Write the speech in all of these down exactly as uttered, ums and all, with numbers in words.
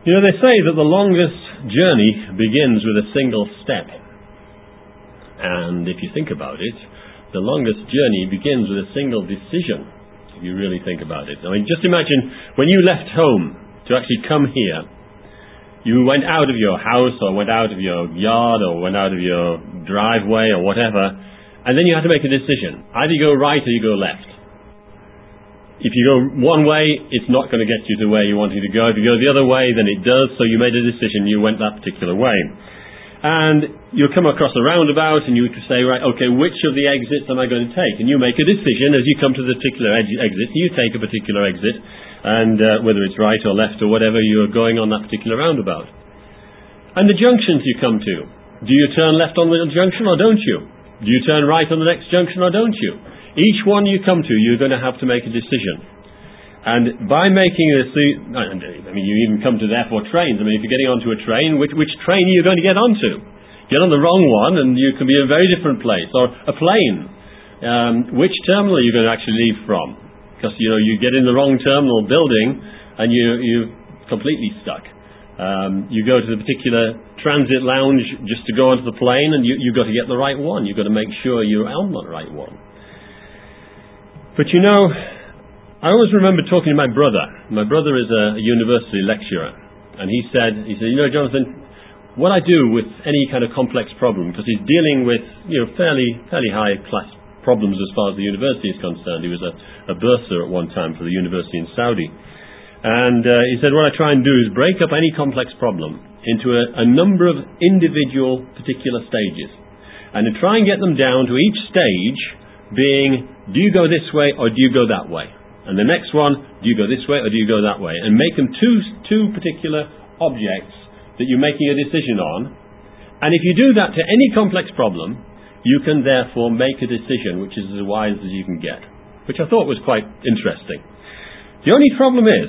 You know, they say that the longest journey begins with a single step. And if you think about it, the longest journey begins with a single decision, if you really think about it. I mean, just imagine when you left home to actually come here, you went out of your house or went out of your yard or went out of your driveway or whatever, and then you had to make a decision. Either you go right or you go left. If you go one way, it's not going to get you to where you wanted to go. If you go the other way, then it does. So you made a decision, you went that particular way. And you'll come across a roundabout and you say, right, okay, which of the exits am I going to take? And you make a decision as you come to the particular exit. You take a particular exit, and uh, whether it's right or left or whatever, you're going on that particular roundabout. And the junctions you come to, do you turn left on the junction or don't you? Do you turn right on the next junction or don't you? Each one you come to, you're going to have to make a decision. And by making a decision, I mean, you even come to, therefore, trains. I mean, if you're getting onto a train, which, which train are you going to get onto? Get on the wrong one and you can be in a very different place. Or a plane. Um, which terminal are you going to actually leave from? Because, you know, you get in the wrong terminal building and you, you're completely stuck. Um, you go to the particular transit lounge just to go onto the plane and you, you've got to get the right one. You've got to make sure you're on the right one. But you know, I always remember talking to my brother. My brother is a university lecturer. And he said, he said, you know, Jonathan, what I do with any kind of complex problem, because he's dealing with, you know, fairly fairly high class problems as far as the university is concerned. He was a, a bursar at one time for the university in Saudi. And uh, he said, what I try and do is break up any complex problem into a, a number of individual particular stages. And to try and get them down to each stage being, do you go this way or do you go that way? And the next one, do you go this way or do you go that way? And make them two two particular objects that you're making a decision on. And if you do that to any complex problem, you can therefore make a decision which is as wise as you can get. Which I thought was quite interesting. The only problem is,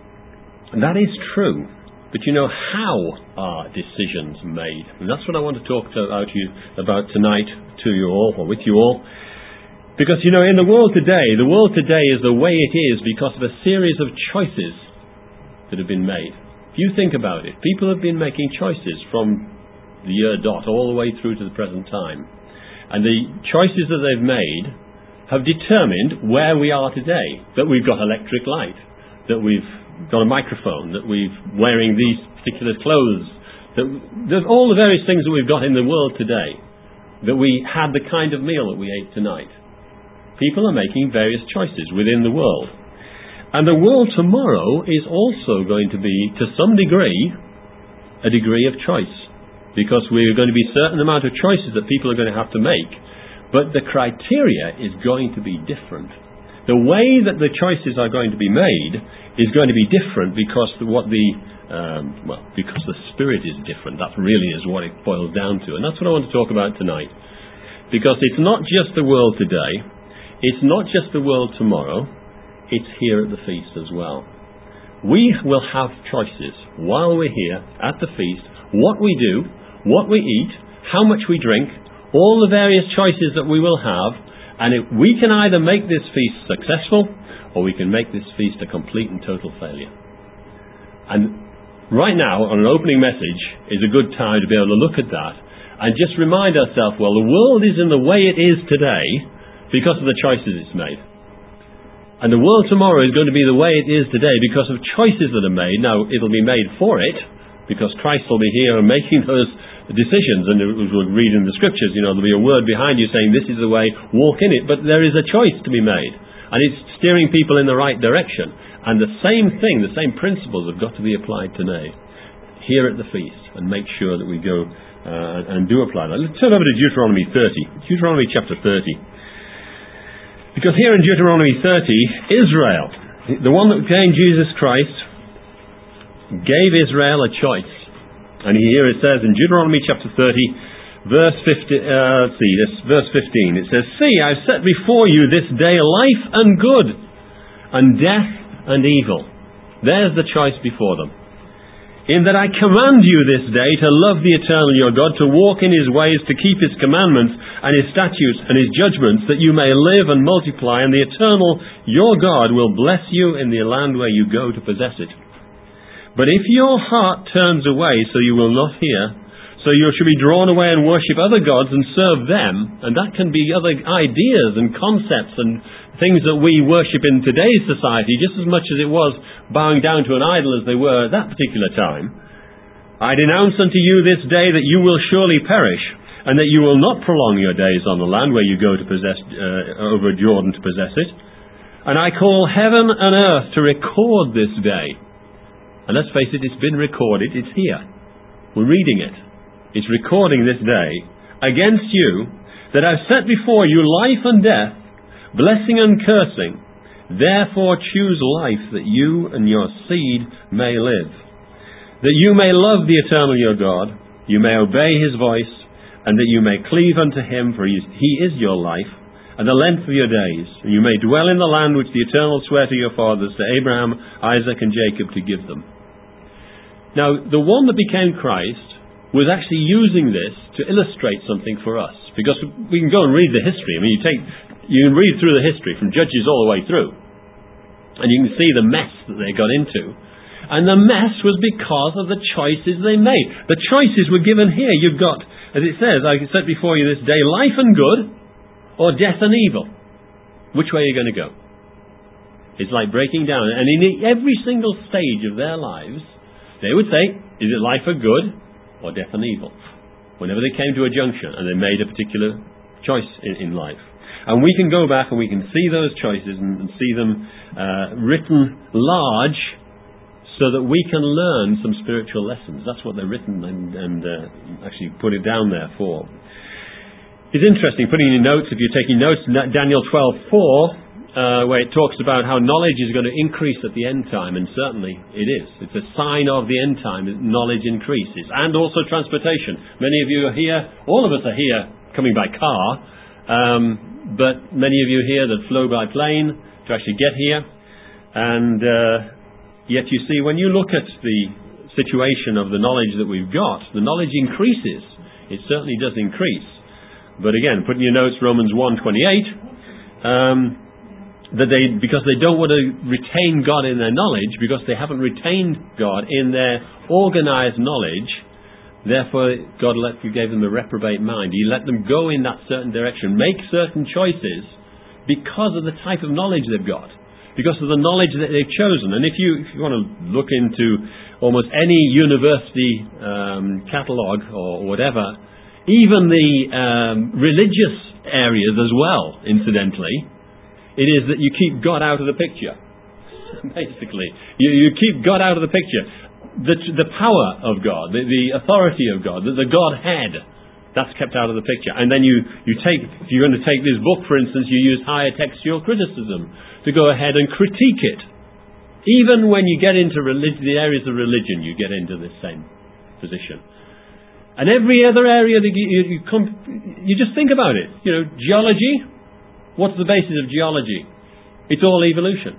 and that is true, but you know, how are decisions made? And that's what I want to talk to, about, you, about tonight to you all, or with you all. Because, you know, in the world today, the world today is the way it is because of a series of choices that have been made. If you think about it, people have been making choices from the year dot all the way through to the present time. And the choices that they've made have determined where we are today. That we've got electric light, that we've got a microphone, that we're wearing these particular clothes, that there's all the various things that we've got in the world today, that we had the kind of meal that we ate tonight. People are making various choices within the world. And the world tomorrow is also going to be, to some degree, a degree of choice. Because we're going to be a certain amount of choices that people are going to have to make. But the criteria is going to be different. The way that the choices are going to be made is going to be different because what the, um, well, because the spirit is different. That really is what it boils down to. And that's what I want to talk about tonight. Because it's not just the world today. It's not just the world tomorrow, it's here at the feast as well. We will have choices while we're here at the feast, what we do, what we eat, how much we drink, all the various choices that we will have, and if we can either make this feast successful, or we can make this feast a complete and total failure. And right now, on an opening message, is a good time to be able to look at that, and just remind ourselves, well, the world is in the way it is today, because of the choices it's made. And the world tomorrow is going to be the way it is today because of choices that are made. Now, it'll be made for it, because Christ will be here and making those decisions. And as we'll read in the scriptures, you know, there'll be a word behind you saying, this is the way, walk in it. But there is a choice to be made. And it's steering people in the right direction. And the same thing, the same principles have got to be applied today, here at the feast, and make sure that we go uh, and do apply that. Let's turn over to Deuteronomy thirty. Deuteronomy chapter thirty. Because here in Deuteronomy thirty, Israel, the one that became Jesus Christ, gave Israel a choice. And here it says in Deuteronomy chapter thirty, verse fifteen, uh, let's see, this, verse fifteen, it says, see, I've set before you this day life and good, and death and evil. There's the choice before them. In that I command you this day to love the eternal your God, to walk in his ways, to keep his commandments and his statutes and his judgments, that you may live and multiply, and the eternal your God will bless you in the land where you go to possess it. But if your heart turns away so you will not hear, so you should be drawn away and worship other gods and serve them, and that can be other ideas and concepts and things that we worship in today's society just as much as it was bowing down to an idol as they were at that particular time. I denounce unto you this day that you will surely perish, and that you will not prolong your days on the land where you go to possess uh, over Jordan to possess it. And I call heaven and earth to record this day. And let's face it, it's been recorded, it's here. We're reading it. It's recording this day against you, that I've set before you life and death, blessing and cursing. Therefore choose life, that you and your seed may live, that you may love the eternal your God, you may obey his voice, and that you may cleave unto him, for he is your life, and the length of your days, and you may dwell in the land which the Eternal sware to your fathers, to Abraham, Isaac, and Jacob, to give them. Now, the one that became Christ was actually using this to illustrate something for us, because we can go and read the history. I mean, you take, you can read through the history from Judges all the way through, and you can see the mess that they got into. And the mess was because of the choices they made. The choices were given here. You've got, as it says, I set before you this day, life and good, or death and evil. Which way are you going to go? It's like breaking down. And in every single stage of their lives, they would say, is it life for good or death and evil? Whenever they came to a junction and they made a particular choice in, in life. And we can go back and we can see those choices and, and see them uh, written large, so that we can learn some spiritual lessons. That's what they're written and, and uh, actually put it down there for. It's interesting, putting in your notes, if you're taking notes, Daniel twelve four, uh, where it talks about how knowledge is going to increase at the end time, and certainly it is. It's a sign of the end time that knowledge increases. And also transportation. Many of you are here, all of us are here coming by car, um, but many of you here that flew by plane to actually get here. And uh, yet you see, when you look at the situation of the knowledge that we've got, the knowledge increases. It certainly does increase. But again, put in your notes Romans one twenty-eight, um, that they, because they don't want to retain God in their knowledge, because they haven't retained God in their organized knowledge, therefore God let, gave them a reprobate mind. He let them go in that certain direction, make certain choices, because of the type of knowledge they've got, because of the knowledge that they've chosen. And if you, if you want to look into almost any university um, catalogue or whatever, even the um, religious areas as well, incidentally, it is that you keep God out of the picture. Basically, you, you keep God out of the picture. The, the power of God, the, the authority of God, the, the Godhead, that's kept out of the picture. And then you, you take, if you're going to take this book, for instance, you use higher textual criticism to go ahead and critique it. Even when you get into relig- the areas of religion, you get into this same position. And every other area that you, you, you, come, you just think about it. You know, geology. What's the basis of geology? It's all evolution.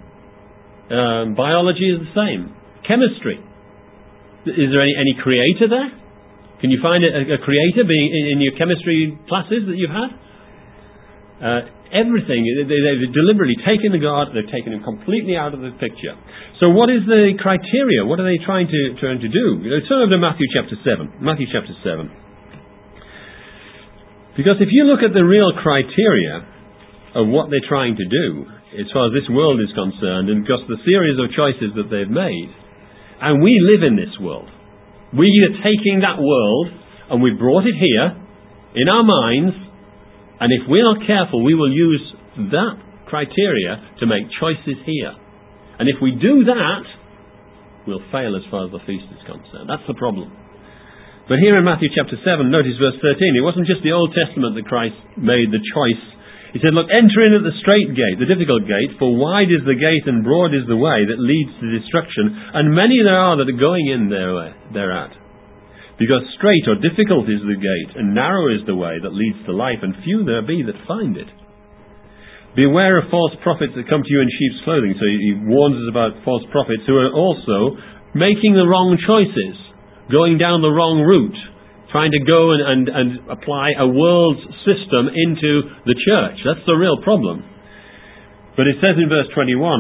Um, biology is the same. Chemistry. Is there any, any creator there? Can you find a, a creator being in, in your chemistry classes that you've had? Uh, everything. They, they've deliberately taken the God. They've taken him completely out of the picture. So what is the criteria? What are they trying to trying to do? Turn over to Matthew chapter seven. Matthew chapter seven. Because if you look at the real criteria of what they're trying to do, as far as this world is concerned, and because the series of choices that they've made, and we live in this world, we are taking that world and we brought it here in our minds, and if we're not careful, we will use that criteria to make choices here. And if we do that, we'll fail as far as the feast is concerned. That's the problem. But here in Matthew chapter seven, notice verse thirteen, it wasn't just the Old Testament that Christ made the choice. He said, look, enter in at the straight gate, the difficult gate, for wide is the gate and broad is the way that leads to destruction, and many there are that are going in there, thereat. Because straight or difficult is the gate, and narrow is the way that leads to life, and few there be that find it. Beware of false prophets that come to you in sheep's clothing. So he warns us about false prophets who are also making the wrong choices, going down the wrong route, trying to go and, and, and apply a world's system into the church. That's the real problem. But it says in verse twenty-one,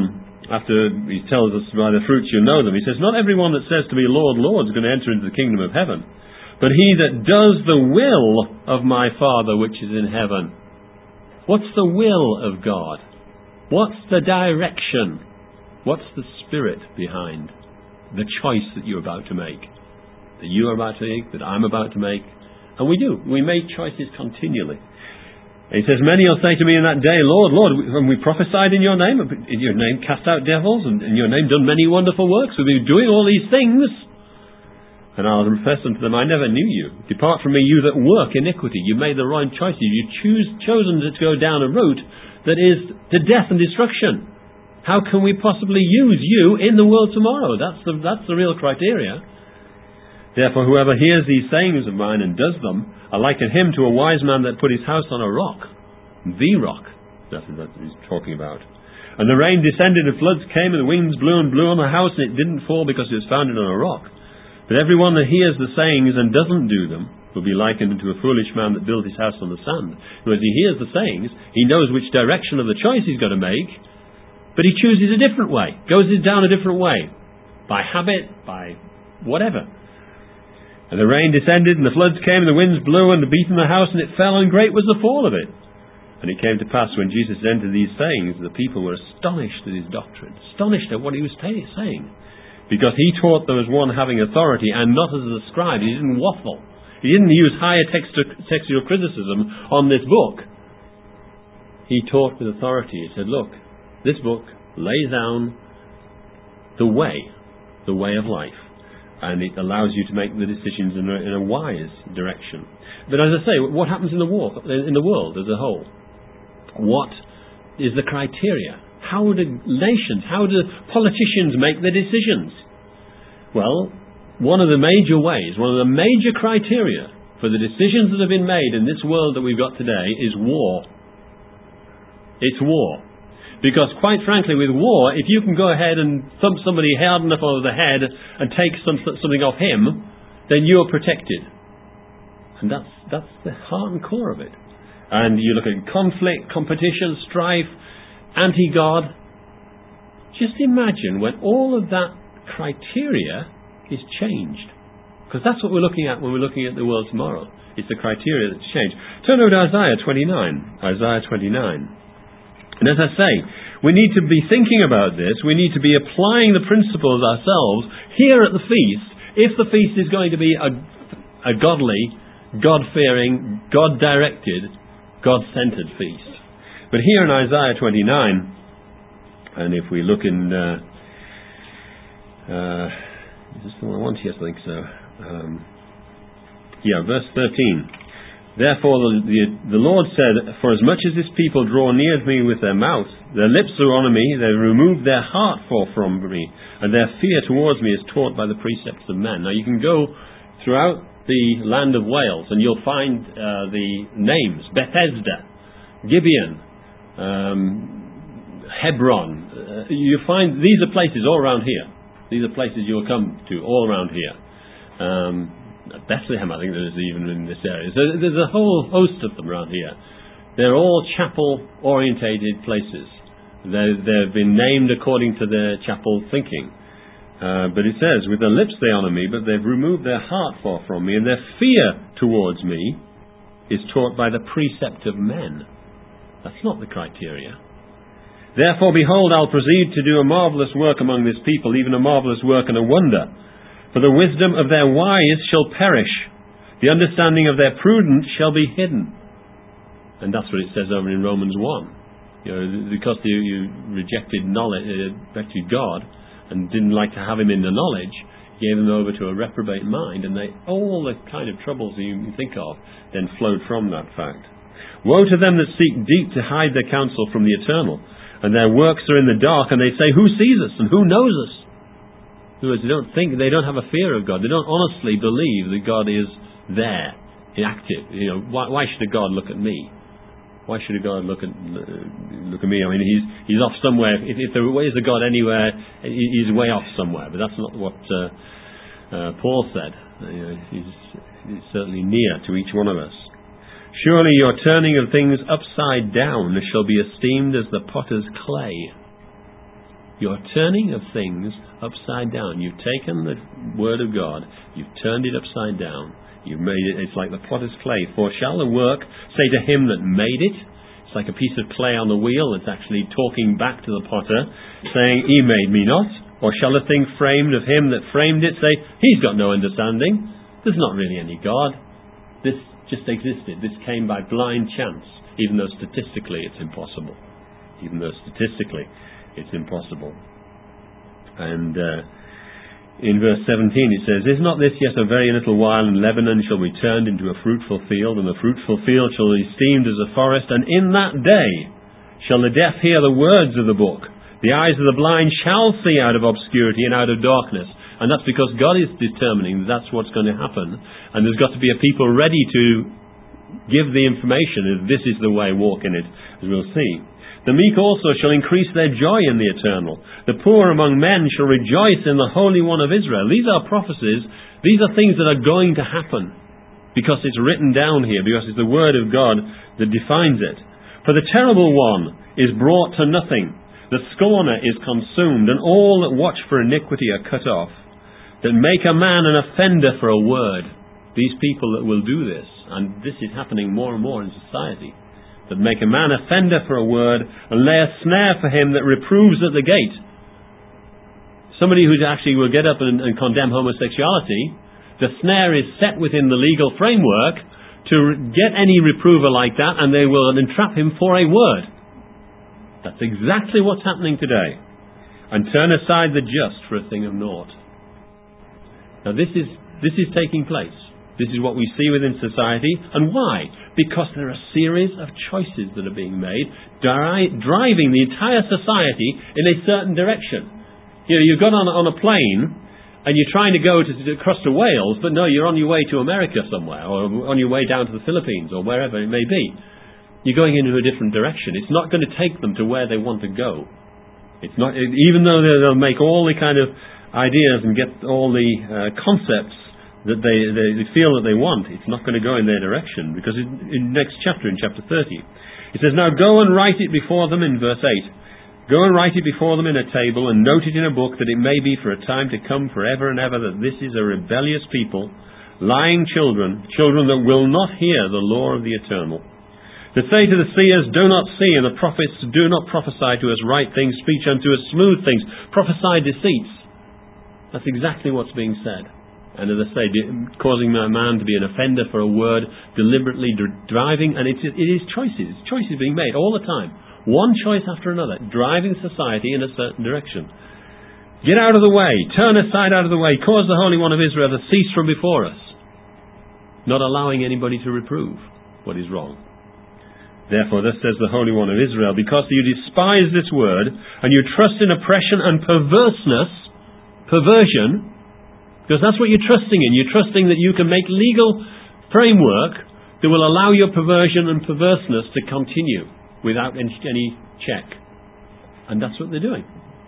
after he tells us by the fruits you know them, he says, not everyone that says to me, Lord, Lord, is going to enter into the kingdom of heaven, but he that does the will of my Father which is in heaven. What's the will of God? What's the direction? What's the spirit behind the choice that you're about to make? That you are about to make, that I'm about to make. And we do. We make choices continually. He says, many will say to me in that day, Lord, Lord, when we prophesied in your name, in your name cast out devils, and in your name done many wonderful works, we've been doing all these things. And I'll confess unto them, I never knew you. Depart from me, you that work iniquity. You made the wrong choices. You choose chosen to go down a route that is to death and destruction. How can we possibly use you in the world tomorrow? That's the, that's the real criteria. Therefore, whoever hears these sayings of mine and does them, I liken him to a wise man that put his house on a rock. The rock. That's what he's talking about. And the rain descended and floods came and the winds blew and blew on the house and it didn't fall because it was founded on a rock. But everyone that hears the sayings and doesn't do them will be likened unto a foolish man that built his house on the sand. Who, as he hears the sayings, he knows which direction of the choice he's got to make, but he chooses a different way, goes down a different way, by habit, by whatever. And the rain descended, and the floods came, and the winds blew, and beat on the house, and it fell, and great was the fall of it. And it came to pass, when Jesus entered these sayings, the people were astonished at his doctrine, astonished at what he was t- saying, because he taught them as one having authority, and not as a scribe. He didn't waffle. He didn't use higher textu- textual criticism on this book. He taught with authority. He said, look, this book lays down the way, the way of life. And it allows you to make the decisions in a, in a wise direction. But as I say, what happens in the, war, in the world as a whole? What is the criteria? How do nations, how do politicians make their decisions? Well, one of the major ways, one of the major criteria for the decisions that have been made in this world that we've got today is war. It's war. Because, quite frankly, with war, if you can go ahead and thump somebody hard enough over the head and take some, something off him, then you're protected. And that's that's the heart and core of it. And you look at conflict, competition, strife, anti-God. Just imagine when all of that criteria is changed. Because that's what we're looking at when we're looking at the world tomorrow. It's the criteria that's changed. Turn over to Isaiah twenty-nine. Isaiah twenty-nine. And as I say, we need to be thinking about this. We need to be applying the principles ourselves here at the feast, if the feast is going to be a, a godly, God-fearing, God-directed, God-centered feast. But here in Isaiah twenty-nine, and if we look in... Uh, uh, is this the one I want? Yes, I think so. Um, yeah, verse thirteen. Therefore the, the, the Lord said, for as much as this people draw near to me with their mouth, their lips are on me, they remove their heart from me, and their fear towards me is taught by the precepts of men. Now you can go throughout the land of Wales and you'll find uh, the names, Bethesda, Gibeon, um, Hebron. Uh, you find these are places all around here. These are places you'll come to all around here. Um, Bethlehem, I think there is even in this area. So there's a whole host of them around here. They're all chapel-orientated places. They're, they've been named according to their chapel thinking. Uh, but it says, with their lips they honour me, but they've removed their heart far from me, and their fear towards me is taught by the precept of men. That's not the criteria. Therefore, behold, I'll proceed to do a marvellous work among this people, even a marvellous work and a wonder. For the wisdom of their wise shall perish. The understanding of their prudence shall be hidden. And that's what it says over in Romans one. You know, because you, you rejected knowledge, uh, rejected God, and didn't like to have him in the knowledge, gave them over to a reprobate mind, and they, all the kind of troubles that you think of then flowed from that fact. Woe to them that seek deep to hide their counsel from the eternal, and their works are in the dark, and they say, who sees us, and who knows us? They don't think, they don't have a fear of God. They don't honestly believe that God is there, active. You know, why, why should a God look at me? Why should a God look at look at me? I mean, he's he's off somewhere. If, if there is a God anywhere, he's way off somewhere. But that's not what uh, uh, Paul said. You know, he's, he's certainly near to each one of us. Surely your turning of things upside down shall be esteemed as the potter's clay. You're turning of things upside down. You've taken the Word of God, you've turned it upside down. You've made it, it's like the potter's clay. For shall the work say to him that made it? It's like a piece of clay on the wheel that's actually talking back to the potter, saying, he made me not. Or shall the thing framed of him that framed it say, he's got no understanding? There's not really any God. This just existed. This came by blind chance, even though statistically it's impossible. Even though statistically it's impossible. And uh, in verse seventeen it says, is not this yet a very little while, and Lebanon shall be turned into a fruitful field, and the fruitful field shall be esteemed as a forest, and in that day shall the deaf hear the words of the book. The eyes of the blind shall see out of obscurity and out of darkness. And that's because God is determining that's what's going to happen. And there's got to be a people ready to give the information, if this is the way, walk in it, as we'll see. The meek also shall increase their joy in the eternal. The poor among men shall rejoice in the Holy One of Israel. These are prophecies. These are things that are going to happen, because it's written down here, because it's the Word of God that defines it. For the terrible one is brought to nothing. The scorner is consumed, and all that watch for iniquity are cut off. That make a man an offender for a word. These people that will do this, and this is happening more and more in society, that make a man offender for a word, and lay a snare for him that reproves at the gate. Somebody who actually will get up and, and condemn homosexuality, the snare is set within the legal framework to get any reprover like that, and they will entrap him for a word. That's exactly what's happening today. And turn aside the just for a thing of naught. Now this is this is taking place. This is what we see within society. And why? Because there are a series of choices that are being made, dri- driving the entire society in a certain direction. You know, you've got on, on a plane, and you're trying to go to, to across to Wales, but no, you're on your way to America somewhere, or on your way down to the Philippines, or wherever it may be. You're going into a different direction. It's not going to take them to where they want to go. It's not, even though they'll make all the kind of ideas and get all the uh, concepts that they, they, they feel that they want, it's not going to go in their direction. Because in, in next chapter, in chapter thirty, it says, now go and write it before them, in verse eight. Go and write it before them in a table, and note it in a book, that it may be for a time to come forever and ever, that this is a rebellious people, lying children, children that will not hear the law of the eternal. That say to the seers, do not see, and the prophets, do not prophesy to us right things, speak unto us smooth things, prophesy deceits. That's exactly what's being said. And as I say, causing a man to be an offender for a word, deliberately driving, and it's, it is choices, choices being made all the time. One choice after another, driving society in a certain direction. Get out of the way, turn aside out of the way, cause the Holy One of Israel to cease from before us. Not allowing anybody to reprove what is wrong. Therefore, thus says the Holy One of Israel, because you despise this word, and you trust in oppression and perverseness, perversion, because that's what you're trusting in. You're trusting that you can make legal framework that will allow your perversion and perverseness to continue without any, any check. And that's what they're doing.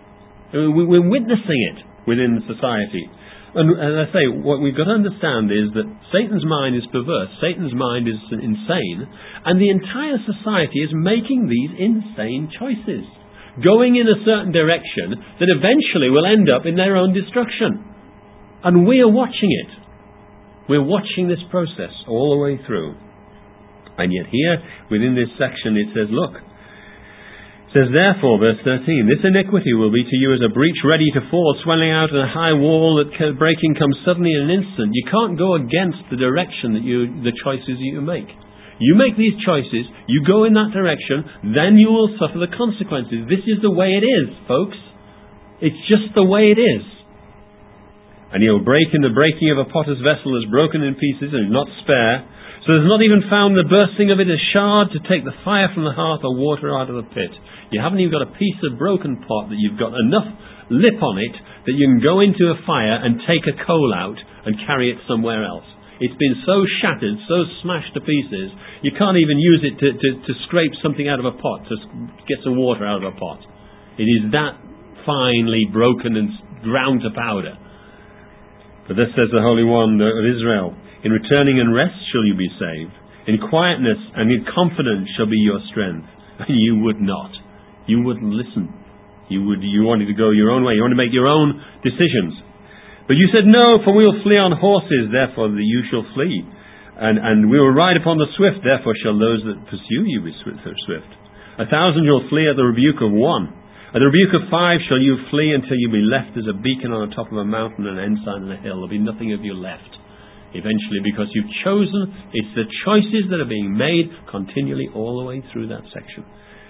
I mean, we're witnessing it within society. And as I say, what we've got to understand is that Satan's mind is perverse. Satan's mind is insane. And the entire society is making these insane choices, going in a certain direction that eventually will end up in their own destruction. And we are watching it. We're watching this process all the way through. And yet here, within this section, it says, look, it says, therefore, verse thirteen, this iniquity will be to you as a breach ready to fall, swelling out in a high wall that breaking comes suddenly in an instant. You can't go against the direction that you, the choices you make. You make these choices, you go in that direction, then you will suffer the consequences. This is the way it is, folks. It's just the way it is. And he will break in the breaking of a potter's vessel is broken in pieces and not spare. So there's not even found the bursting of it a shard to take the fire from the hearth or water out of the pit. You haven't even got a piece of broken pot that you've got enough lip on it that you can go into a fire and take a coal out and carry it somewhere else. It's been so shattered, so smashed to pieces, you can't even use it to, to, to scrape something out of a pot, to get some water out of a pot. It is that finely broken and ground to powder. For thus says the Holy One of Israel, in returning and rest shall you be saved. In quietness and in confidence shall be your strength. And you would not. You wouldn't listen. You would, you wanted to go your own way. You want to make your own decisions. But you said, no, for we will flee on horses, therefore the you shall flee. And, and we will ride upon the swift, therefore shall those that pursue you be swift. swift. A thousand you'll flee at the rebuke of one. At the rebuke of five shall you flee until you be left as a beacon on the top of a mountain and an ensign on a hill. There'll be nothing of you left. Eventually, because you've chosen, it's the choices that are being made continually all the way through that section.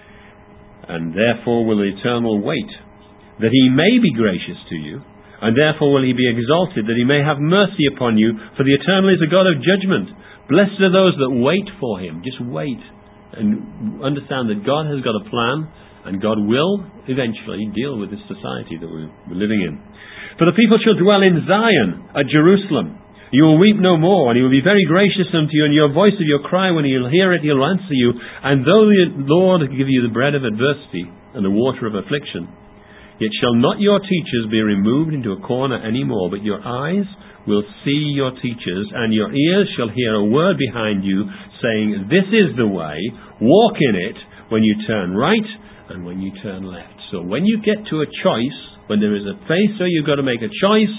And therefore will the Eternal wait, that he may be gracious to you, and therefore will he be exalted, that he may have mercy upon you, for the Eternal is a God of judgment. Blessed are those that wait for him. Just wait, and understand that God has got a plan, and God will eventually deal with this society that we're living in. For the people shall dwell in Zion, at Jerusalem. You will weep no more, and he will be very gracious unto you, and your voice of your cry, when he'll hear it, he'll answer you. And though the Lord give you the bread of adversity and the water of affliction, yet shall not your teachers be removed into a corner any more, but your eyes will see your teachers, and your ears shall hear a word behind you, saying, this is the way, walk in it, when you turn right and when you turn left. So when you get to a choice, when there is a place where you've got to make a choice,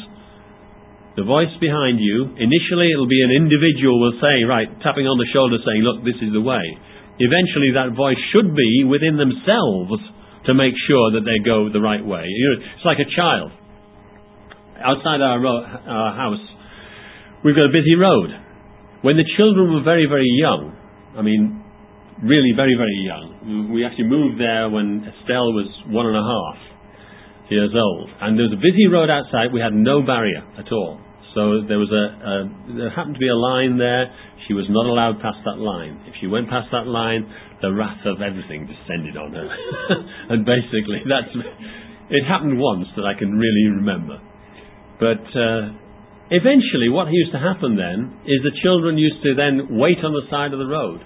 the voice behind you, initially it'll be an individual will say, right, tapping on the shoulder saying, look, this is the way. Eventually that voice should be within themselves to make sure that they go the right way. You know, it's like a child. Outside our, ro- our house, we've got a busy road. When the children were very, very young, I mean, really very, very young, we actually moved there when Estelle was one and a half years old. And there was a busy road outside. We had no barrier at all. So there was a, a there happened to be a line there. She was not allowed past that line. If she went past that line, the wrath of everything descended on her. And basically, that's it happened once that I can really remember. But uh, eventually, what used to happen then is the children used to then wait on the side of the road.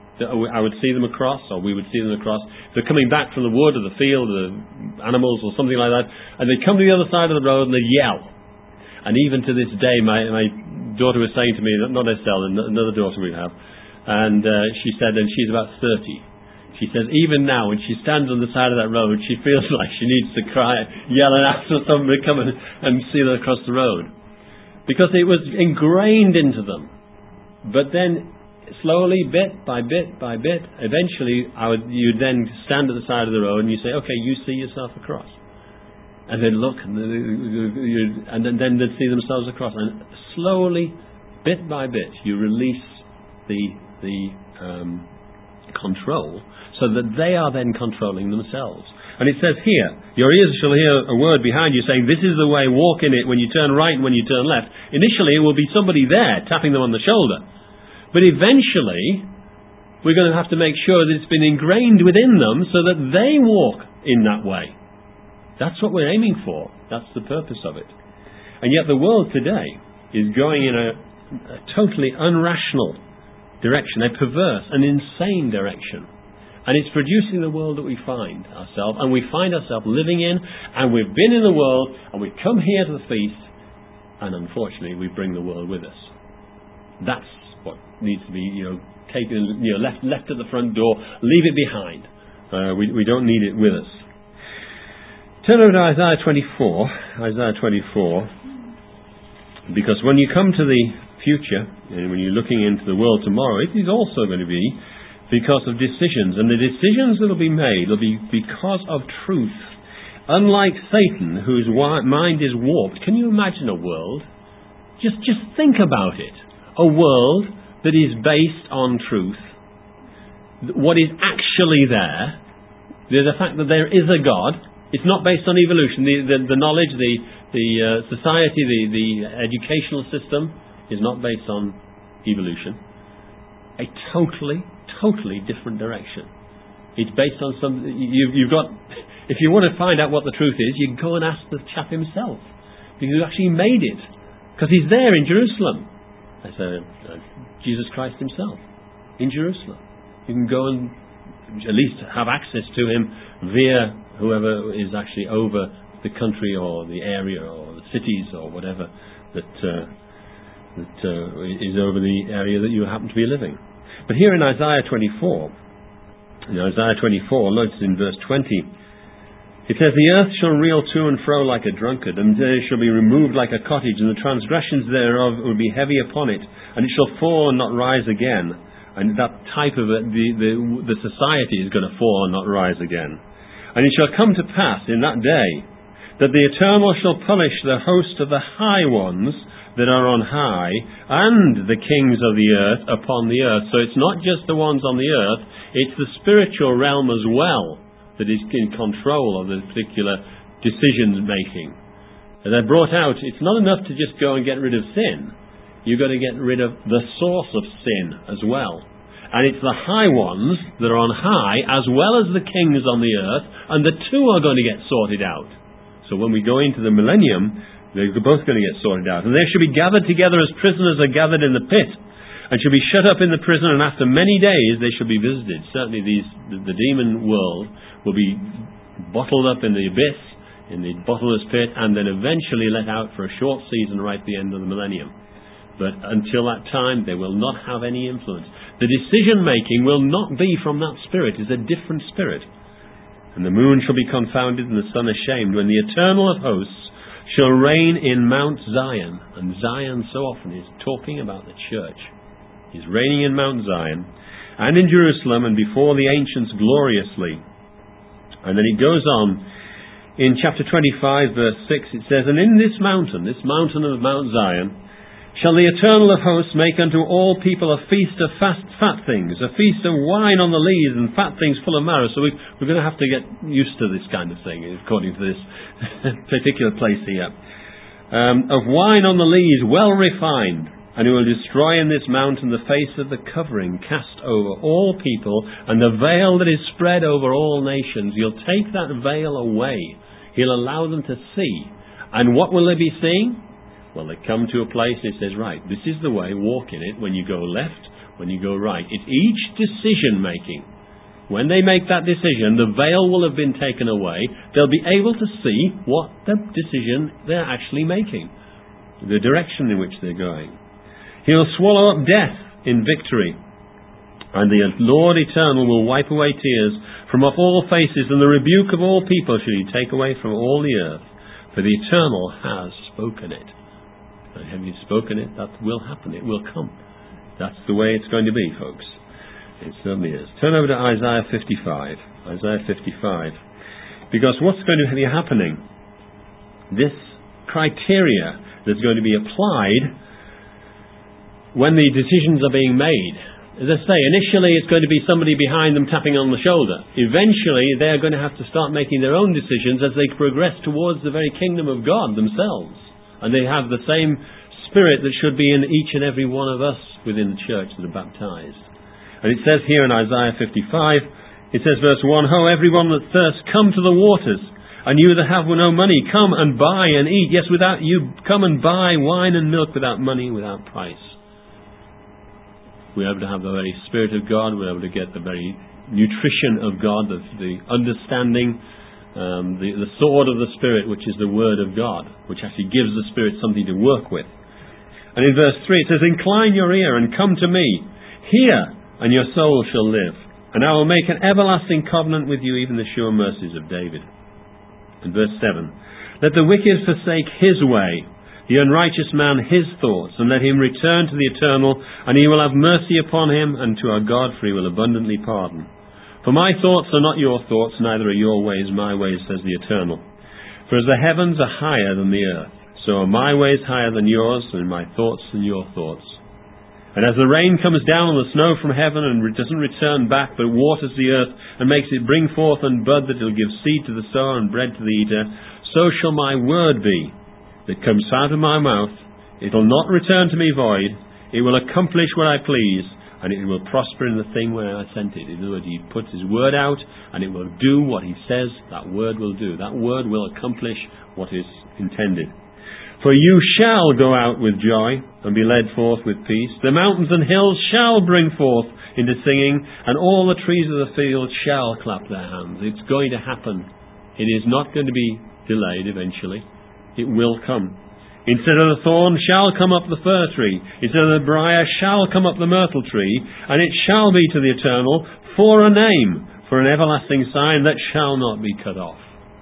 I would see them across, or we would see them across. They're coming back from the wood or the field, or the animals, or something like that, and they'd come to the other side of the road and they'd yell. And even to this day, my, my daughter was saying to me, not Estelle, another daughter we have, and uh, she said, and she's about thirty, she says, even now, when she stands on the side of that road, she feels like she needs to cry, yell and ask for somebody to come and, and see her across the road. Because it was ingrained into them. But then, slowly, bit by bit by bit, eventually I would, you'd then stand at the side of the road and you say, okay, you see yourself across. And then look, and then, and then, then they'd see themselves across. And slowly, bit by bit, you release the, the um, control so that they are then controlling themselves. And it says here, your ears shall hear a word behind you saying, this is the way, walk in it, when you turn right and when you turn left. Initially, it will be somebody there tapping them on the shoulder. But eventually, we're going to have to make sure that it's been ingrained within them so that they walk in that way. That's what we're aiming for. That's the purpose of it. And yet the world today is going in a, a totally unrational direction, a perverse, an insane direction. And it's producing the world that we find ourselves, and we find ourselves living in, and we've been in the world, and we come here to the feast, and unfortunately we bring the world with us. That's what needs to be, you know, taken, you know, left left at the front door. Leave it behind. Uh, we we don't need it with us. Turn over to Isaiah twenty-four. Isaiah twenty-four, because when you come to the future and when you're looking into the world tomorrow, it is also going to be because of decisions, and the decisions that will be made will be because of truth. Unlike Satan, whose mind is warped. Can you imagine a world? Just just think about it. A world that is based on truth, what is actually there, the fact that there is a God. It's not based on evolution. The, the, the knowledge, the, the uh, society, the, the educational system is not based on evolution. A totally, totally different direction. It's based on some... You, you've got... If you want to find out what the truth is, you can go and ask the chap himself. Because he actually made it. Because he's there in Jerusalem. That's uh, uh, Jesus Christ himself. In Jerusalem. You can go and at least have access to him via whoever is actually over the country or the area or the cities or whatever that uh, that uh, is over the area that you happen to be living. But here in Isaiah twenty-four, in Isaiah twenty-four, notice in verse twenty, It says, the earth shall reel to and fro like a drunkard, and it shall be removed like a cottage, and the transgressions thereof will be heavy upon it, and it shall fall and not rise again. And that type of a, the, the, the society is going to fall and not rise again. And it shall come to pass in that day that the Eternal shall punish the host of the high ones that are on high, and the kings of the earth upon the earth. So it's not just the ones on the earth, it's the spiritual realm as well that is in control of the particular decisions making. And they're brought out, it's not enough to just go and get rid of sin. You've got to get rid of the source of sin as well. And it's the high ones that are on high as well as the kings on the earth, and the two are going to get sorted out. So when we go into the millennium, they're both going to get sorted out. And they shall be gathered together as prisoners are gathered in the pit, and shall be shut up in the prison, and after many days they shall be visited. Certainly these, the, the demon world will be bottled up in the abyss, in the bottomless pit, and then eventually let out for a short season right at the end of the millennium. But until that time, they will not have any influence. The decision-making will not be from that spirit. It's a different spirit. And the moon shall be confounded, and the sun ashamed, when the Eternal of hosts shall reign in Mount Zion. And Zion so often is talking about the church. He's reigning in Mount Zion, and in Jerusalem, and before the ancients gloriously. And then it goes on, in chapter twenty-five, verse six, it says, and in this mountain, this mountain of Mount Zion, shall the Eternal of hosts make unto all people a feast of fast, fat things, a feast of wine on the lees, and fat things full of marrow. So we, we're going to have to get used to this kind of thing, according to this particular place here. Um, of wine on the lees, well refined, and he will destroy in this mountain the face of the covering cast over all people, and the veil that is spread over all nations. He'll take that veil away. He'll allow them to see. And what will they be seeing? Well, they come to a place and it says, right, this is the way, walk in it, when you go left, when you go right. It's each decision making. When they make that decision, the veil will have been taken away. They'll be able to see what the decision they're actually making, the direction in which they're going. He'll swallow up death in victory, and the Lord Eternal will wipe away tears from off all faces, and the rebuke of all people shall he take away from all the earth. For the Eternal has spoken it. And have you spoken it? That will happen. It will come. That's the way it's going to be, folks. It certainly is. Turn over to Isaiah fifty-five. Isaiah fifty-five. Because what's going to be happening? This criteria that's going to be applied when the decisions are being made. As I say, initially it's going to be somebody behind them tapping on the shoulder. Eventually they're going to have to start making their own decisions as they progress towards the very kingdom of God themselves. And they have the same spirit that should be in each and every one of us within the church that are baptized. And it says here in Isaiah fifty-five, it says verse one, Ho, everyone that thirsts, come to the waters, and you that have no money, come and buy and eat. Yes, without you come and buy wine and milk without money, without price. We're able to have the very Spirit of God. We're able to get the very nutrition of God, the, the understanding, um, the, the sword of the Spirit, which is the Word of God, which actually gives the Spirit something to work with. And in verse three it says, Incline your ear and come to me. Hear, and your soul shall live. And I will make an everlasting covenant with you, even the sure mercies of David. In verse seven, Let the wicked forsake his way, the unrighteous man his thoughts, and let him return to the Eternal, and he will have mercy upon him, and to our God, for he will abundantly pardon. For my thoughts are not your thoughts, neither are your ways my ways, says the Eternal. For as the heavens are higher than the earth, so are my ways higher than yours, and my thoughts than your thoughts. And as the rain comes down on the snow from heaven, and doesn't return back, but waters the earth, and makes it bring forth and bud, that it will give seed to the sower and bread to the eater, so shall my word be that comes out of my mouth. It will not return to me void. It will accomplish what I please, and it will prosper in the thing where I sent it. In other words, he puts his word out, and it will do what he says that word will do. That word will accomplish what is intended. For you shall go out with joy, and be led forth with peace. The mountains and hills shall bring forth into singing, and all the trees of the field shall clap their hands. It's going to happen. It is not going to be delayed eventually. It will come. Instead of the thorn shall come up the fir tree. Instead of the briar shall come up the myrtle tree. And it shall be to the Eternal for a name, for an everlasting sign that shall not be cut off.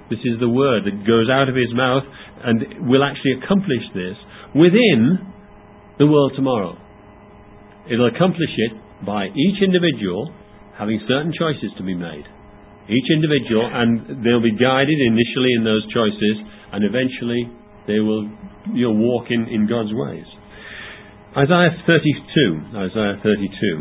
This is the word that goes out of his mouth and will actually accomplish this within the world tomorrow. It'll accomplish it by each individual having certain choices to be made. Each individual, and they'll be guided initially in those choices, and eventually they will, you know, walk in, in God's ways. Isaiah thirty-two. Isaiah thirty-two.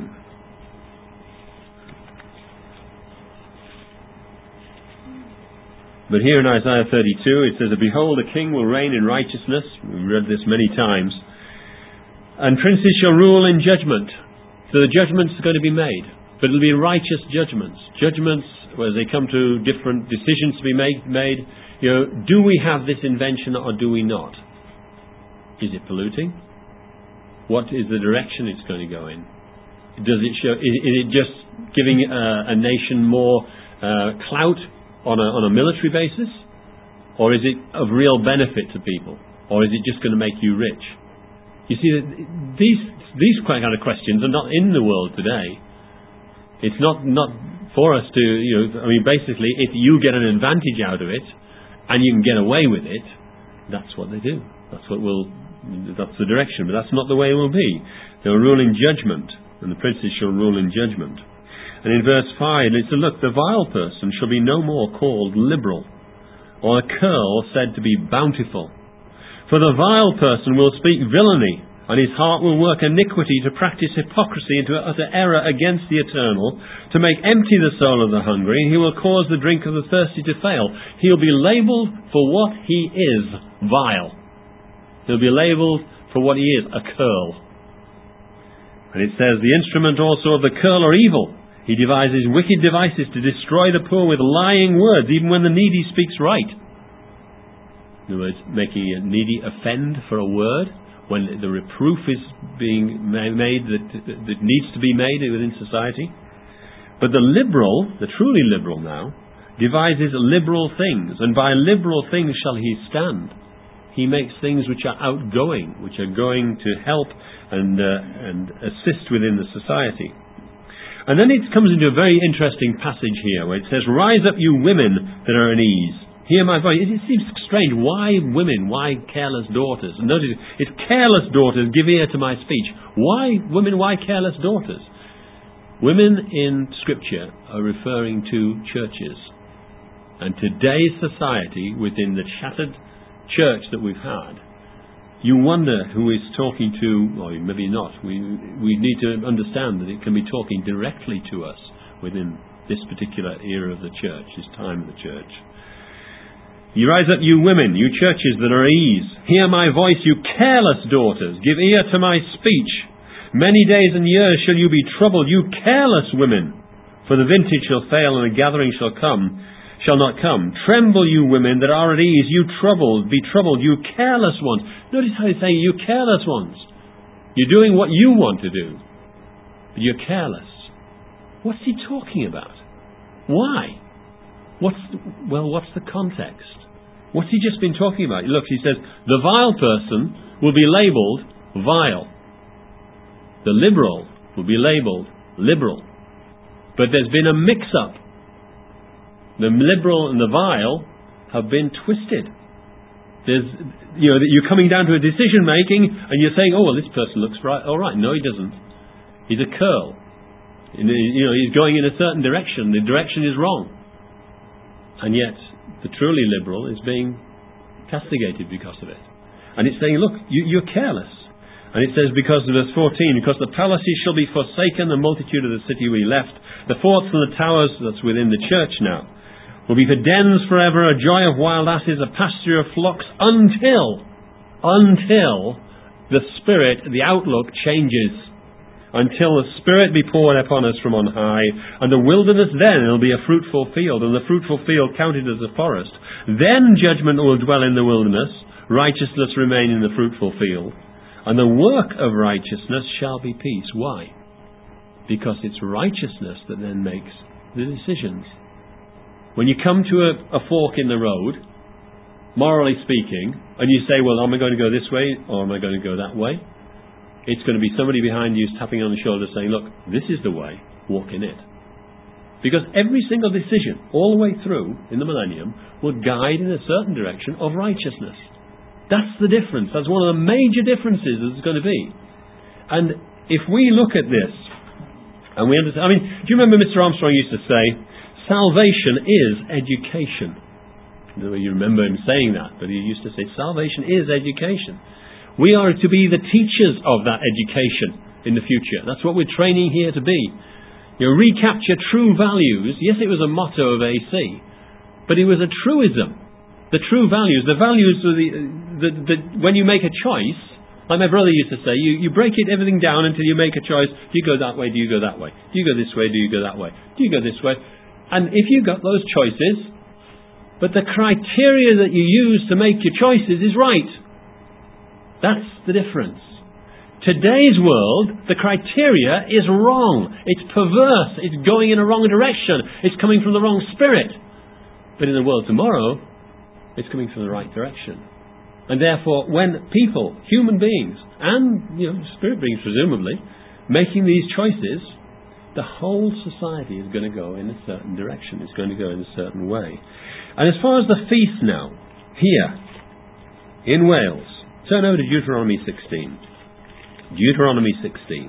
But here in Isaiah thirty-two it says, "Behold, a king will reign in righteousness." We've read this many times. "And princes shall rule in judgment." So the judgments are going to be made. But it'll be righteous judgments. Judgments where they come to different decisions to be made, made. You know, do we have this invention or do we not? Is it polluting? What is the direction it's going to go in? Does it show? Is, is it just giving a, a nation more uh, clout on a, on a military basis, or is it of real benefit to people, or is it just going to make you rich? You see, these these kind of questions are not in the world today. It's not not for us to, you know. I mean, basically, if you get an advantage out of it and you can get away with it, that's what they do. That's what will. That's the direction, but that's not the way it will be. They will rule in judgment, and the princes shall rule in judgment. And in verse five, it says, "Look, the vile person shall be no more called liberal, or a curl said to be bountiful. For the vile person will speak villainy, and his heart will work iniquity to practice hypocrisy and to utter error against the eternal, to make empty the soul of the hungry, and he will cause the drink of the thirsty to fail." He'll be labelled for what he is, vile. He'll be labelled for what he is, a curl. And it says, "The instrument also of the curl are evil. He devises wicked devices to destroy the poor with lying words, even when the needy speaks right." In other words, making a needy offend for a word, when the reproof is being made that, that needs to be made within society. But the liberal, the truly liberal now, devises liberal things, and by liberal things shall he stand. He makes things which are outgoing, which are going to help and uh, and assist within the society. And then it comes into a very interesting passage here, where it says, "Rise up, you women that are at ease. Hear my voice." It seems strange. Why women? Why careless daughters? And notice, it's careless daughters, give ear to my speech. Why women? Why careless daughters? Women in Scripture are referring to churches. And today's society, within the shattered church that we've had, you wonder who is talking to, or maybe not. We, we need to understand that it can be talking directly to us within this particular era of the church, this time of the church. "You rise up, you women, you churches that are at ease. Hear my voice, you careless daughters. Give ear to my speech. Many days and years shall you be troubled, you careless women. For the vintage shall fail and the gathering shall come, shall not come. Tremble, you women that are at ease, you troubled, be troubled, you careless ones." Notice how he's saying, you careless ones. You're doing what you want to do, but you're careless. What's he talking about? Why? What's the, well, what's the context? What's he just been talking about? Look, he says, the vile person will be labelled vile. The liberal will be labelled liberal. But there's been a mix-up. The liberal and the vile have been twisted. There's, you know, you're coming down to a decision making, and you're saying, "Oh, well, this person looks right, all right." No, he doesn't. He's a curl. You know, he's going in a certain direction. The direction is wrong, and yet the truly liberal is being castigated because of it. And it's saying, "Look, you, you're careless." And it says, because of verse fourteen, "Because the palaces shall be forsaken, the multitude of the city will be left. The forts and the towers," that's within the church now, "will be for dens forever, a joy of wild asses, a pasture of flocks, until, until the spirit, the outlook changes. Until the Spirit be poured upon us from on high, and the wilderness then will be a fruitful field, and the fruitful field counted as a forest. Then judgment will dwell in the wilderness, righteousness remain in the fruitful field, and the work of righteousness shall be peace." Why? Because it's righteousness that then makes the decisions. When you come to a, a fork in the road, morally speaking, and you say, "Well, am I going to go this way, or am I going to go that way?" It's going to be somebody behind you tapping on the shoulder saying, "Look, this is the way, walk in it." Because every single decision, all the way through in the millennium, will guide in a certain direction of righteousness. That's the difference. That's one of the major differences there's going to be. And if we look at this, and we understand, I mean, do you remember Mister Armstrong used to say, salvation is education. I don't know if you remember him saying that, but he used to say, salvation is education. We are to be the teachers of that education in the future. That's what we're training here to be. You know, recapture true values. Yes, it was a motto of A C, but it was a truism. The true values, the values of the, the, the when you make a choice, like my brother used to say, you, you break it everything down until you make a choice. Do you go that way? Do you go that way? Do you go this way? Do you go that way? Do you go this way? And if you got those choices, but the criteria that you use to make your choices is right, that's the difference. Today's world, the criteria is wrong. It's perverse. It's going in a wrong direction. It's coming from the wrong spirit. But in the world tomorrow, it's coming from the right direction. And therefore, when people, human beings, and you know, spirit beings presumably, making these choices, the whole society is going to go in a certain direction. It's going to go in a certain way. And as far as the feast now, here, in Wales, turn over to Deuteronomy sixteen. Deuteronomy sixteen.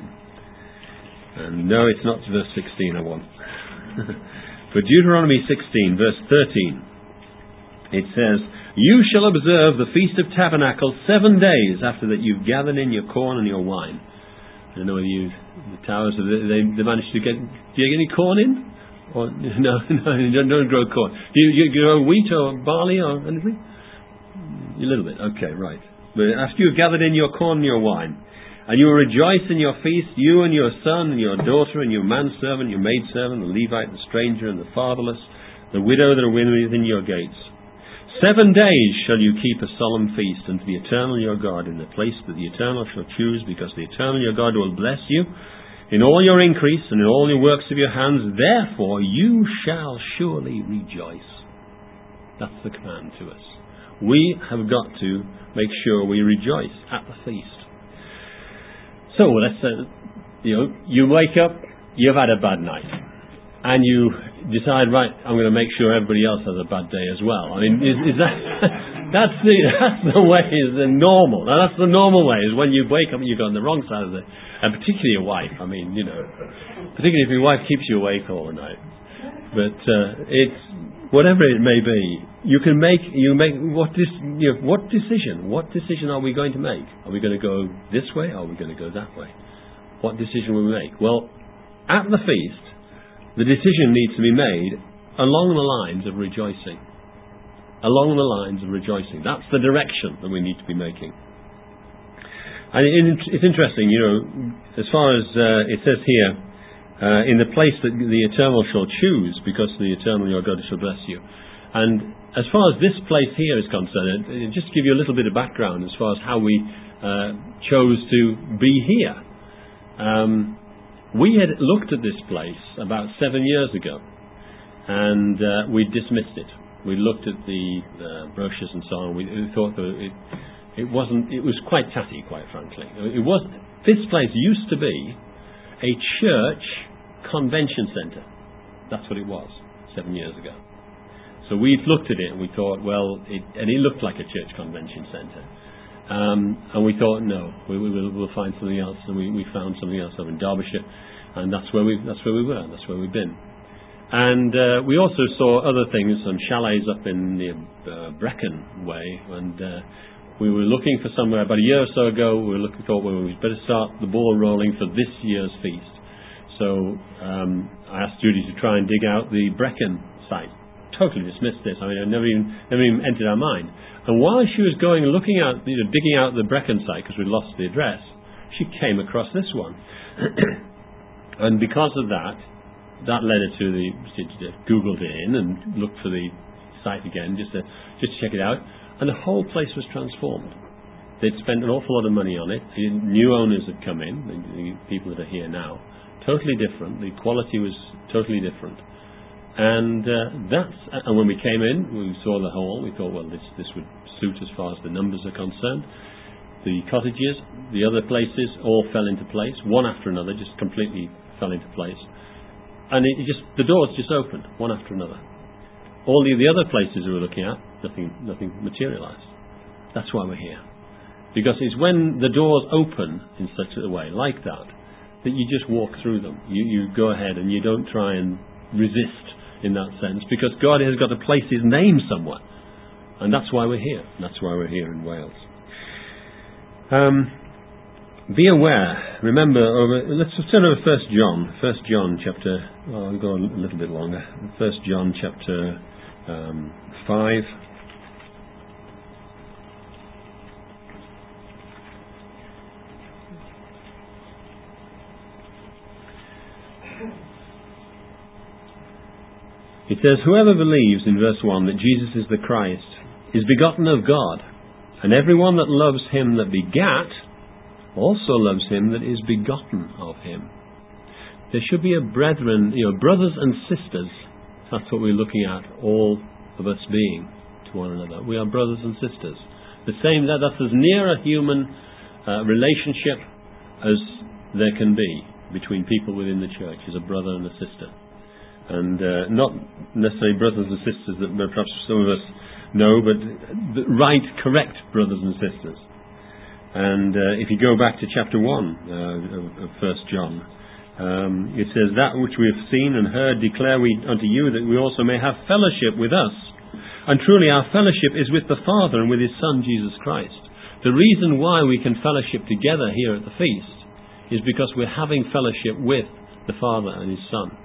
And no, it's not verse sixteen I want. But Deuteronomy sixteen, verse thirteen. It says, you shall observe the Feast of Tabernacles seven days after that you've gathered in your corn and your wine. I don't know whether you, the towers, they, they managed to get, do you get any corn in? Or, no, no, you don't, don't grow corn. Do you, you grow wheat or barley or anything? A little bit, okay, right. But after you've gathered in your corn and your wine, and you will rejoice in your feast, you and your son and your daughter and your manservant, your maidservant, the Levite, the stranger and the fatherless, the widow that are within your gates. Seven days shall you keep a solemn feast unto the Eternal your God in the place that the Eternal shall choose, because the Eternal your God will bless you in all your increase and in all your works of your hands. Therefore you shall surely rejoice. That's the command to us. We have got to make sure we rejoice at the feast. So let's say, you know, you wake up, you've had a bad night, and you decide, right, I'm going to make sure everybody else has a bad day as well. I mean, is, is that that's the that's the way is the normal. Now that's the normal way is when you wake up and you've got on the wrong side of the, and particularly your wife. I mean, you know, particularly if your wife keeps you awake all the night. But uh, it's whatever it may be. You can make you make what this you know, what decision? What decision are we going to make? Are we going to go this way? Or are we going to go that way? What decision will we make? Well, at the feast, the decision needs to be made along the lines of rejoicing. Along the lines of rejoicing. That's the direction that we need to be making. And it's interesting, you know, as far as uh, it says here, uh, in the place that the Eternal shall choose, because the Eternal your God shall bless you. And as far as this place here is concerned, just to give you a little bit of background as far as how we uh, chose to be here. Um, we had looked at this place about seven years ago, and uh, we dismissed it. We looked at the uh, brochures and so on. We, we thought that it, it wasn't. It was quite tatty, quite frankly. It was. This place used to be a church convention centre. That's what it was seven years ago. So we looked at it and we thought, well, it, and it looked like a church convention centre. Um, and we thought, no, we, we will we'll find something else. And we, we found something else over in Derbyshire, and that's where we that's where we were. That's where we've been. And uh, we also saw other things, some chalets up in the uh, Brecon way, and uh, we were looking for somewhere about a year or so ago. We were looking, thought, well, we'd better start the ball rolling for this year's feast. So um, I asked Judy to try and dig out the Brecon site. Totally dismissed this. I mean, it never even never even entered our mind. And while she was going and looking out, you know, digging out the Brecon site because we lost the address, she came across this one, and because of that, that led her to the she Googled it in and looked for the site again just to just to check it out, and the whole place was transformed. They'd spent an awful lot of money on it. New owners had come in, the, the people that are here now, totally different. The quality was totally different. And uh, that's and when we came in, we saw the hall. We thought, well, this this would suit as far as the numbers are concerned. The cottages, the other places, all fell into place, one after another, just completely fell into place. And it just the doors just opened, one after another. All the, the other places we were looking at, nothing, nothing materialised. That's why we're here. Because it's when the doors open in such a way, like that, that you just walk through them. You, you go ahead and you don't try and resist in that sense, because God has got to place His name somewhere. And that's why we're here. That's why we're here in Wales. Um, be aware. Remember, over, let's turn over First John. First John chapter, well, I'll go a little bit longer. First John chapter um, five. It says, whoever believes, in verse one, that Jesus is the Christ, is begotten of God, and everyone that loves Him that begat, also loves Him that is begotten of Him. There should be a brethren, you know, brothers and sisters. That's what we're looking at, all of us being to one another. We are brothers and sisters. The same, that that's as near a human uh, relationship as there can be between people within the church, as a brother and a sister. And uh, not necessarily brothers and sisters that perhaps some of us know, but the right, correct brothers and sisters. And uh, if you go back to chapter one uh, of, of First John, um, it says, that which we have seen and heard declare we unto you, that we also may have fellowship with us. And truly our fellowship is with the Father and with His Son Jesus Christ. The reason why we can fellowship together here at the feast is because we're having fellowship with the Father and His Son.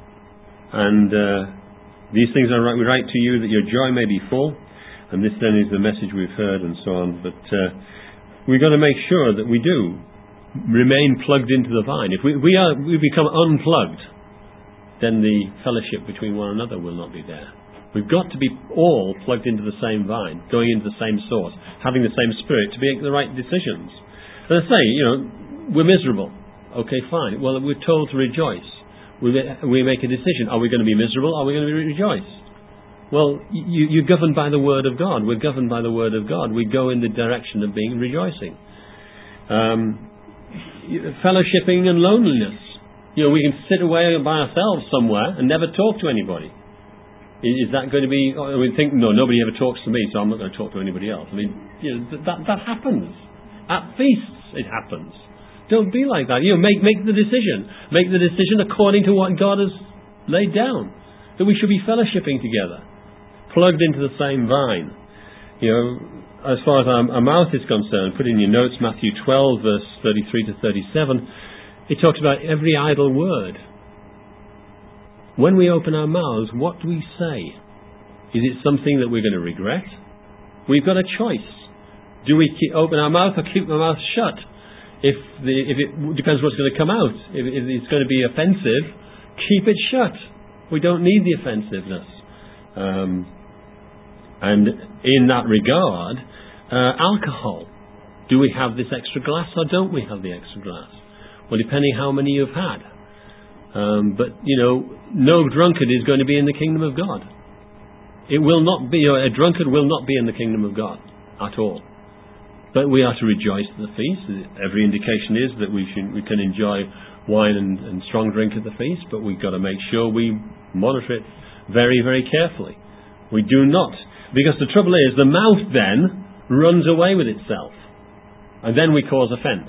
And uh, these things are right, we write to you that your joy may be full. And this then is the message we've heard and so on. But uh, we've got to make sure that we do remain plugged into the vine. If we, we, are, we become unplugged, then the fellowship between one another will not be there. We've got to be all plugged into the same vine, going into the same source, having the same spirit to make the right decisions. And I say, you know, we're miserable. Okay, fine. Well, we're told to rejoice. We make a decision. Are we going to be miserable? Are we going to rejoice? Well, you, you're governed by the Word of God. We're governed by the Word of God. We go in the direction of being rejoicing. Um, fellowshipping and loneliness. You know, we can sit away by ourselves somewhere and never talk to anybody. Is that going to be... I mean, think, no, nobody ever talks to me, so I'm not going to talk to anybody else. I mean, you know, that, that happens. At feasts, it happens. Don't be like that. You know, make make the decision. Make the decision according to what God has laid down. That we should be fellowshipping together, plugged into the same vine. You know, as far as our, our mouth is concerned, put in your notes Matthew twelve, verse thirty-three to thirty-seven. It talks about every idle word. When we open our mouths, what do we say? Is it something that we're going to regret? We've got a choice. Do we keep, open our mouth or keep our mouth shut? If, the, if it depends what's going to come out. If, if it's going to be offensive, keep it shut. We don't need the offensiveness. Um, and in that regard, uh, alcohol. Do we have this extra glass or don't we have the extra glass? Well, depending how many you've had. Um, but, you know, no drunkard is going to be in the kingdom of God. It will not be, a drunkard will not be in the kingdom of God at all. But we are to rejoice at the feast. Every indication is that we should, we can enjoy wine and, and strong drink at the feast, but we've got to make sure we monitor it very, very carefully. We do not, because the trouble is, the mouth then runs away with itself, and then we cause offence.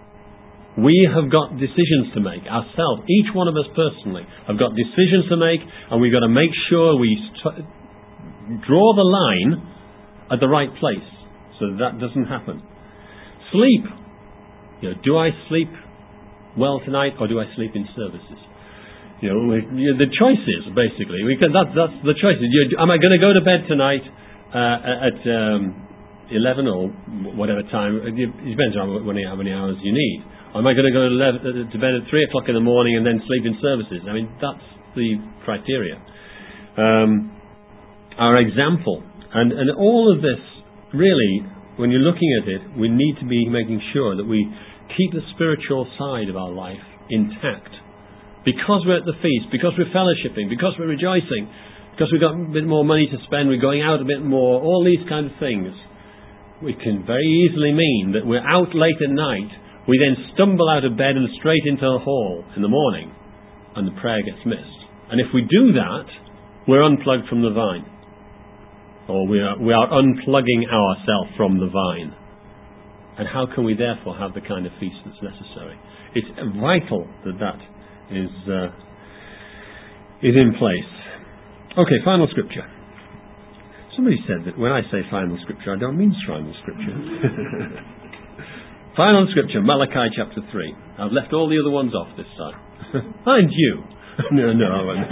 We have got decisions to make ourselves. Each one of us personally have got decisions to make, and we've got to make sure we st- draw the line at the right place, so that doesn't happen. Sleep. You know, do I sleep well tonight, or do I sleep in services? You know, the choice is basically we can, that, that's the choice. Am I going to go to bed tonight uh, at um, eleven or whatever time? It depends on how many hours you need. Or am I going to go to bed at three o'clock in the morning and then sleep in services? I mean, that's the criteria. Um, our example, and and all of this. Really, when you're looking at it, we need to be making sure that we keep the spiritual side of our life intact. Because we're at the feast, because we're fellowshipping, because we're rejoicing, because we've got a bit more money to spend, we're going out a bit more, all these kind of things, we can very easily mean that we're out late at night, we then stumble out of bed and straight into the hall in the morning, and the prayer gets missed. And if we do that, we're unplugged from the vine. Or we are, we are unplugging ourselves from the vine. And how can we therefore have the kind of feast that's necessary? It's vital that that is, uh, is in place. Okay, final scripture. Somebody said that when I say final scripture, I don't mean final scripture. Final scripture, Malachi chapter three. I've left all the other ones off this time. Mind you. no, no, I won't.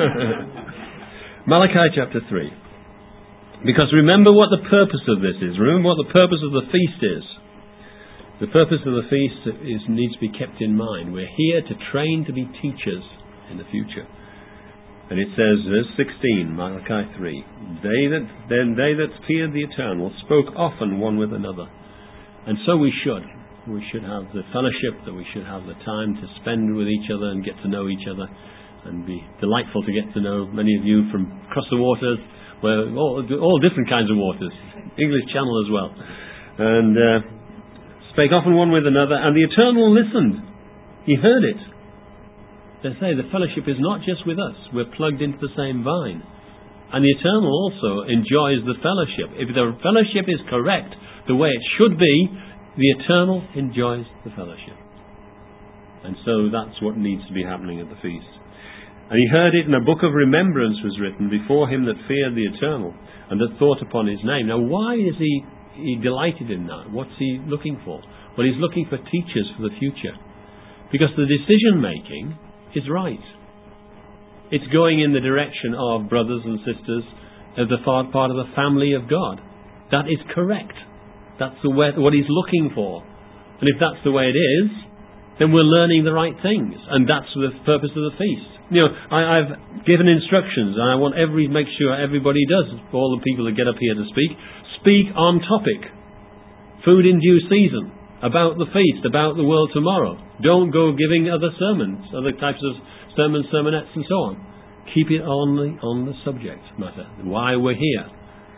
Malachi chapter three. Because remember what the purpose of this is. Remember what the purpose of the feast is. The purpose of the feast is, needs to be kept in mind. We're here to train to be teachers in the future. And it says, verse sixteen, Malachi three, they that, then they that feared the Eternal spoke often one with another. And so we should. We should have the fellowship, that we should have the time to spend with each other and get to know each other. And be delightful to get to know many of you from across the waters, where all, all different kinds of waters, English Channel as well. And uh, spake often one with another, and the Eternal listened. He heard it. They say the fellowship is not just with us. We're plugged into the same vine. And the Eternal also enjoys the fellowship. If the fellowship is correct, the way it should be, the Eternal enjoys the fellowship. And so that's what needs to be happening at the feast. And he heard it, and a book of remembrance was written before him that feared the Eternal, and that thought upon his name. Now why is he, he delighted in that? What's he looking for? Well, he's looking for teachers for the future. Because the decision making is right. It's going in the direction of brothers and sisters as the part of the family of God. That is correct. That's the way, what he's looking for. And if that's the way it is, then we're learning the right things. And that's the purpose of the feast. You know, I, I've given instructions, and I want every make sure everybody does, all the people that get up here to speak, speak on topic. Food in due season. About the feast, about the world tomorrow. Don't go giving other sermons, other types of sermons, sermonettes and so on. Keep it only on the subject matter, why we're here.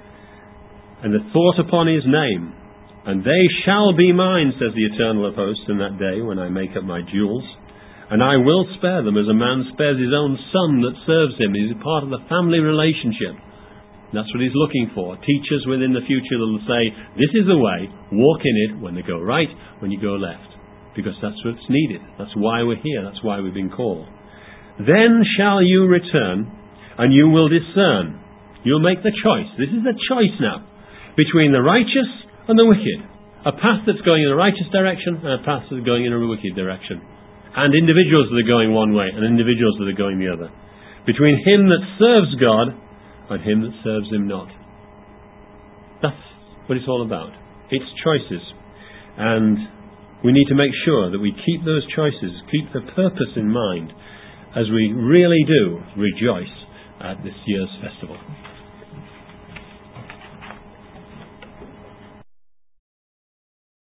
And the thought upon his name, and they shall be mine, says the Eternal of hosts, in that day when I make up my jewels. And I will spare them as a man spares his own son that serves him. He's part of the family relationship. That's what he's looking for. Teachers within the future will say, this is the way, walk in it when they go right, when you go left. Because that's what's needed. That's why we're here. That's why we've been called. Then shall you return, and you will discern. You'll make the choice. This is a choice now, between the righteous and the wicked. A path that's going in the righteous direction, and a path that's going in a wicked direction. And individuals that are going one way, and individuals that are going the other. Between him that serves God, and him that serves him not. That's what it's all about. It's choices. And we need to make sure that we keep those choices, keep the purpose in mind, as we really do rejoice at this year's festival.